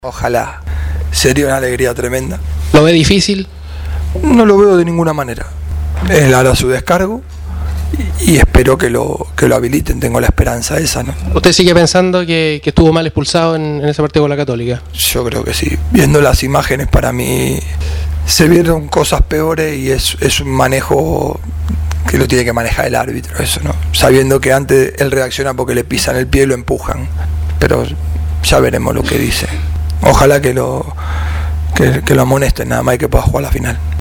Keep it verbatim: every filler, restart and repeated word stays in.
Ojalá, sería una alegría tremenda. ¿Lo ve difícil? No lo veo de ninguna manera. Él hará su descargo y, y espero que lo, que lo habiliten, tengo la esperanza esa, ¿no? ¿Usted sigue pensando que, que estuvo mal expulsado en, en ese partido con la Católica? Yo creo que sí. Viendo las imágenes, para mí se vieron cosas peores y es, es un manejo que lo tiene que manejar el árbitro, eso, ¿no? Sabiendo que antes él reacciona porque le pisan el pie y lo empujan, pero ya veremos lo que dice. Ojalá que lo, que, que lo amonesten, nada más, y que pueda jugar la final.